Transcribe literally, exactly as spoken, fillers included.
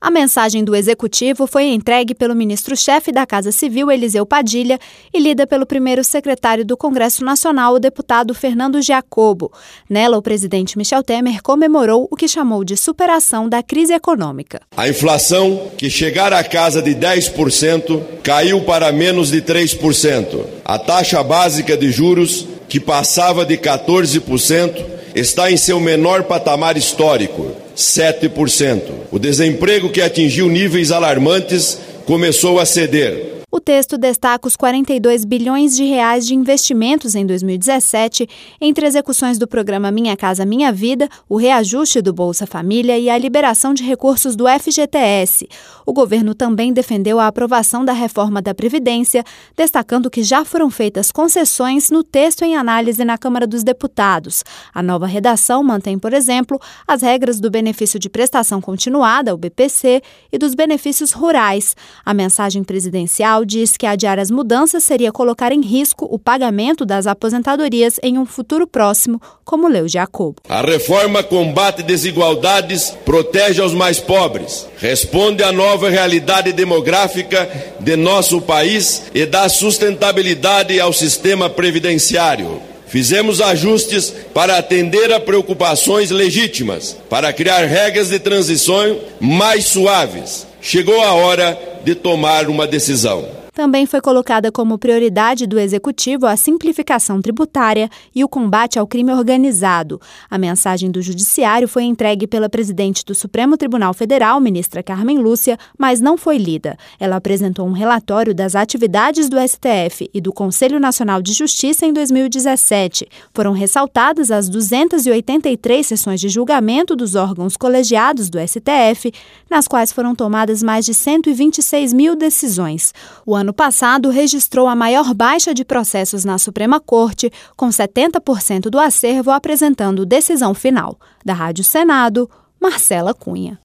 A mensagem do Executivo foi entregue pelo ministro-chefe da Casa Civil, Eliseu Padilha, e lida pelo primeiro secretário do Congresso Nacional, o deputado Fernando Giacobo. Nela, o presidente Michel Temer comemorou o que chamou de superação da crise econômica. A inflação, que chegara à casa de dez por cento, caiu para menos de três por cento. A taxa básica de juros, que passava de quatorze por cento, está em seu menor patamar histórico, sete por cento. O desemprego, que atingiu níveis alarmantes, começou a ceder. O texto destaca os quarenta e dois bilhões de reais de investimentos em dois mil e dezessete, entre execuções do programa Minha Casa Minha Vida, o reajuste do Bolsa Família e a liberação de recursos do F G T S. O governo também defendeu a aprovação da reforma da Previdência, destacando que já foram feitas concessões no texto em análise na Câmara dos Deputados. A nova redação mantém, por exemplo, as regras do benefício de prestação continuada, o B P C, e dos benefícios rurais. A mensagem presidencial diz que adiar as mudanças seria colocar em risco o pagamento das aposentadorias em um futuro próximo, como leu Giacobo. A reforma combate desigualdades, protege aos mais pobres, responde à nova realidade demográfica de nosso país e dá sustentabilidade ao sistema previdenciário. Fizemos ajustes para atender a preocupações legítimas, para criar regras de transição mais suaves. Chegou a hora de tomar uma decisão. Também foi colocada como prioridade do Executivo a simplificação tributária e o combate ao crime organizado. A mensagem do Judiciário foi entregue pela presidente do Supremo Tribunal Federal, ministra Carmen Lúcia, mas não foi lida. Ela apresentou um relatório das atividades do S T F e do Conselho Nacional de Justiça em dois mil e dezessete. Foram ressaltadas as duzentas e oitenta e três sessões de julgamento dos órgãos colegiados do S T F, nas quais foram tomadas mais de cento e vinte e seis mil decisões. O ano passado registrou a maior baixa de processos na Suprema Corte, com setenta por cento do acervo apresentando decisão final. Da Rádio Senado, Marcela Cunha.